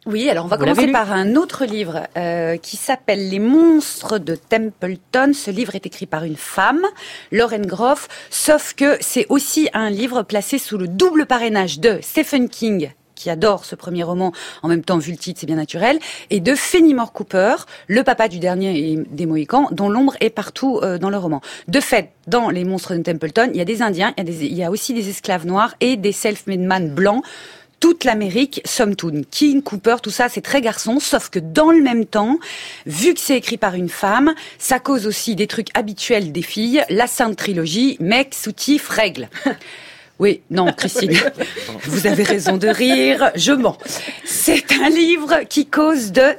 Oui, alors on va commencer par un autre livre qui s'appelle Les monstres de Templeton. Ce livre est écrit par une femme, Lauren Groff, sauf que c'est aussi un livre placé sous le double parrainage de Stephen King, qui adore ce premier roman, en même temps vu le titre, c'est bien naturel, et de Fenimore Cooper, le papa du dernier des Mohicans, dont l'ombre est partout dans le roman. De fait, dans Les monstres de Templeton, il y a des Indiens, il y a aussi des esclaves noirs et des self-made man blancs. Toute l'Amérique, somme toute, King, Cooper, tout ça, c'est très garçon, sauf que dans le même temps, vu que c'est écrit par une femme, ça cause aussi des trucs habituels des filles, la sainte trilogie, mec, soutif, règle. Oui, non, Christine, vous avez raison de rire, je mens. C'est un livre qui cause de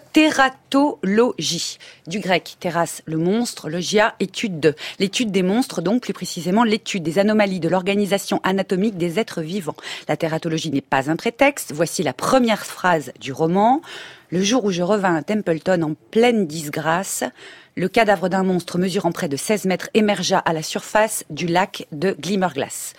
tératologie. Du grec, téras, le monstre, logia, étude de. L'étude des monstres, donc plus précisément l'étude des anomalies de l'organisation anatomique des êtres vivants. La tératologie n'est pas un prétexte. Voici la première phrase du roman. Le jour où je revins à Templeton en pleine disgrâce, le cadavre d'un monstre mesurant près de 16 mètres émergea à la surface du lac de Glimmerglass.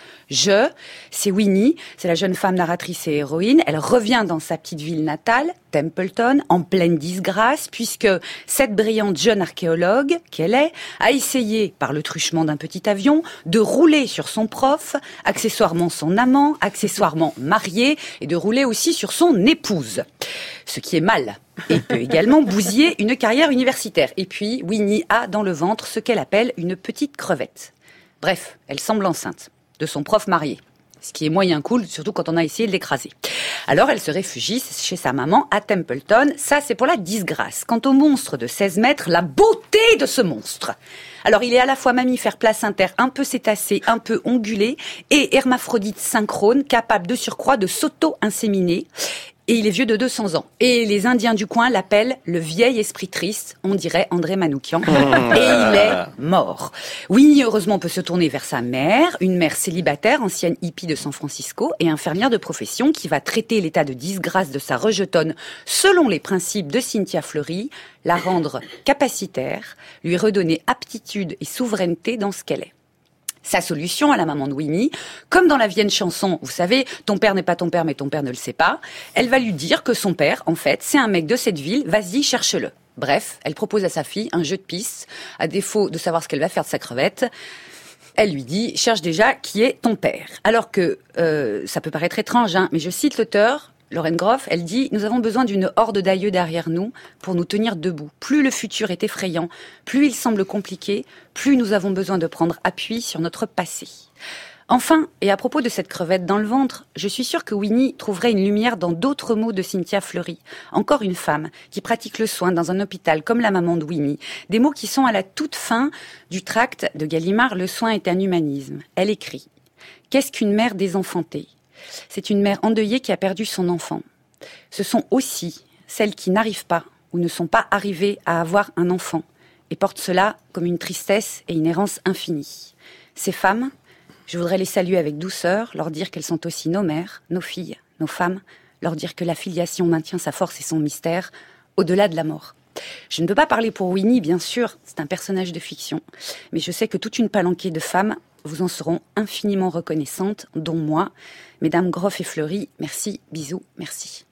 C'est Winnie, c'est la jeune femme narratrice et héroïne. Elle revient dans sa petite ville natale, Templeton, en pleine disgrâce, puisque cette brillante jeune archéologue qu'elle est, a essayé, par le truchement d'un petit avion, de rouler sur son prof, accessoirement son amant, accessoirement marié, et de rouler aussi sur son épouse. Ce qui est mal, et peut également bousiller une carrière universitaire. Et puis, Winnie a dans le ventre ce qu'elle appelle une petite crevette. Bref, elle semble enceinte de son prof marié. Ce qui est moyen cool, surtout quand on a essayé de l'écraser. Alors, elle se réfugie chez sa maman à Templeton. Ça, c'est pour la disgrâce. Quant au monstre de 16 mètres, la beauté de ce monstre. Alors, il est à la fois mammifère placentaire, un peu cétacé, un peu ongulé, et hermaphrodite synchrone, capable de surcroît de s'auto-inséminer. Et il est vieux de 200 ans. Et les Indiens du coin l'appellent le vieil esprit triste, on dirait André Manoukian. Et il est mort. Winnie, heureusement, peut se tourner vers sa mère, une mère célibataire, ancienne hippie de San Francisco, et infirmière de profession qui va traiter l'état de disgrâce de sa rejetonne selon les principes de Cynthia Fleury, la rendre capacitaire, lui redonner aptitude et souveraineté dans ce qu'elle est. Sa solution à la maman de Winnie, comme dans la vieille chanson, vous savez, ton père n'est pas ton père, mais ton père ne le sait pas, elle va lui dire que son père, en fait, c'est un mec de cette ville, vas-y, cherche-le. Bref, elle propose à sa fille un jeu de piste, à défaut de savoir ce qu'elle va faire de sa crevette. Elle lui dit, cherche déjà qui est ton père. Alors que, ça peut paraître étrange, mais je cite l'auteur, Lauren Groff, elle dit « Nous avons besoin d'une horde d'aïeux derrière nous pour nous tenir debout. Plus le futur est effrayant, plus il semble compliqué, plus nous avons besoin de prendre appui sur notre passé. » Enfin, et à propos de cette crevette dans le ventre, je suis sûre que Winnie trouverait une lumière dans d'autres mots de Cynthia Fleury. Encore une femme qui pratique le soin dans un hôpital comme la maman de Winnie. Des mots qui sont à la toute fin du tract de Gallimard « Le soin est un humanisme ». Elle écrit « Qu'est-ce qu'une mère désenfantée ? C'est une mère endeuillée qui a perdu son enfant. Ce sont aussi celles qui n'arrivent pas ou ne sont pas arrivées à avoir un enfant et portent cela comme une tristesse et une errance infinie. Ces femmes, je voudrais les saluer avec douceur, leur dire qu'elles sont aussi nos mères, nos filles, nos femmes, leur dire que la filiation maintient sa force et son mystère au-delà de la mort. Je ne peux pas parler pour Winnie, bien sûr, c'est un personnage de fiction, mais je sais que toute une palanquée de femmes vous en seront infiniment reconnaissantes, dont moi. Mesdames Groff et Fleury, merci, bisous, merci.